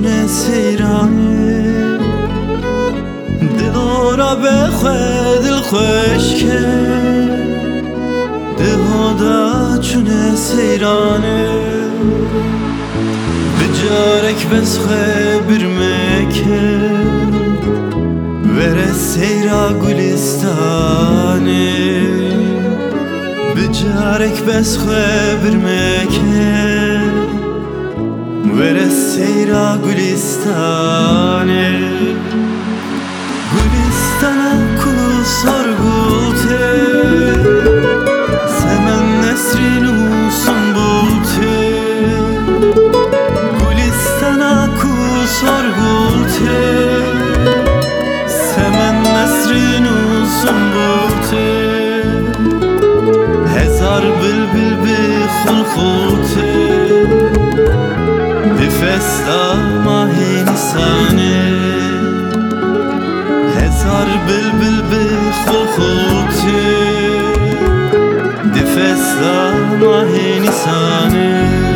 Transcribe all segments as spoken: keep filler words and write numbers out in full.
چونه سیرانه دلورا بخواه دل خوش که دهادا چونه سیرانه بجارک بسخه برمکه وره سیرا گلستانه بجارك بس خبر مكه وره سيرا گلستانه گلستانا كلو سرگوته سمن نسرين و سنبوته گلستانا كلو سرگوته سمن نسرين و سنبوته هزار بلبل بخلخوته بفستا ماهی نسانه هزار بلبل بخلخوته بفستا ماهی نسانه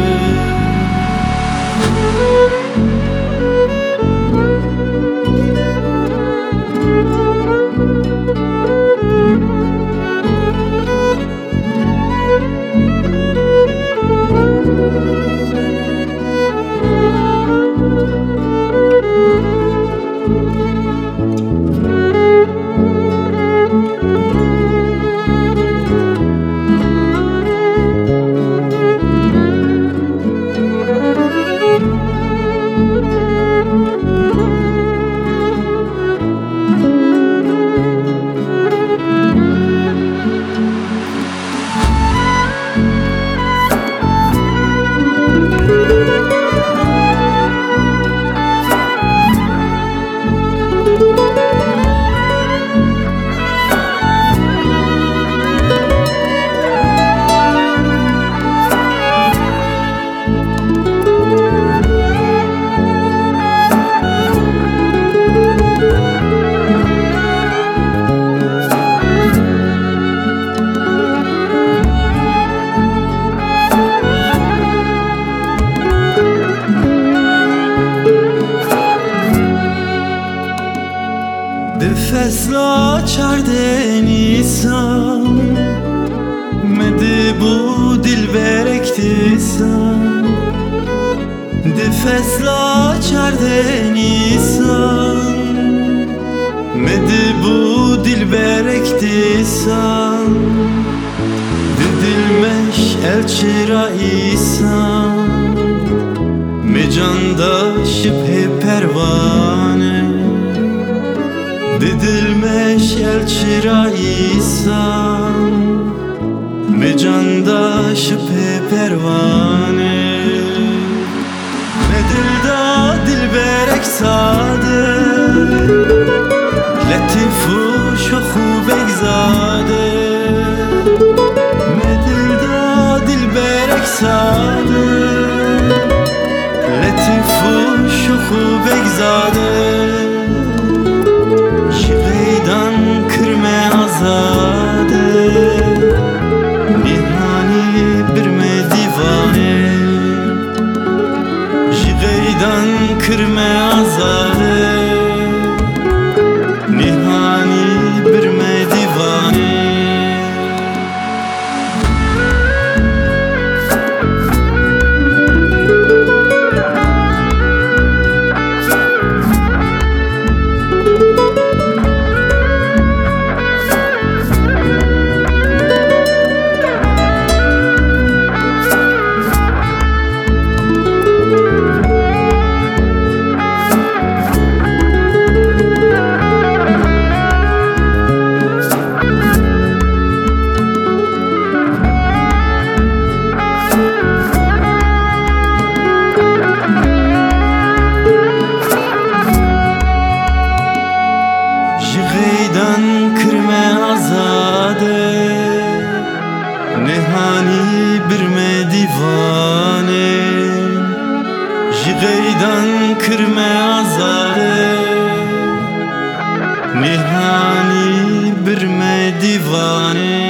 فصلا چرده نیسم مده بو دل برکتیسم ده فصلا چرده نیسم مده بو دل برکتیسم ده دلمش الچراییسم مجاندا شبه پروانه دلمش الچراییسم مجاندا شبه پروانه مدلدا دل برک ساده لطیف و شخ و بگزاده مدلدا دل برک ساده لطیف و شخ و بگزاده نهانی برمه دیوانه جغیدان کرمه آزاده نهانی برمه دیوانه نهانی برمه دیوانه جغیدان کرمه آزاده نهانی برمه دیوانه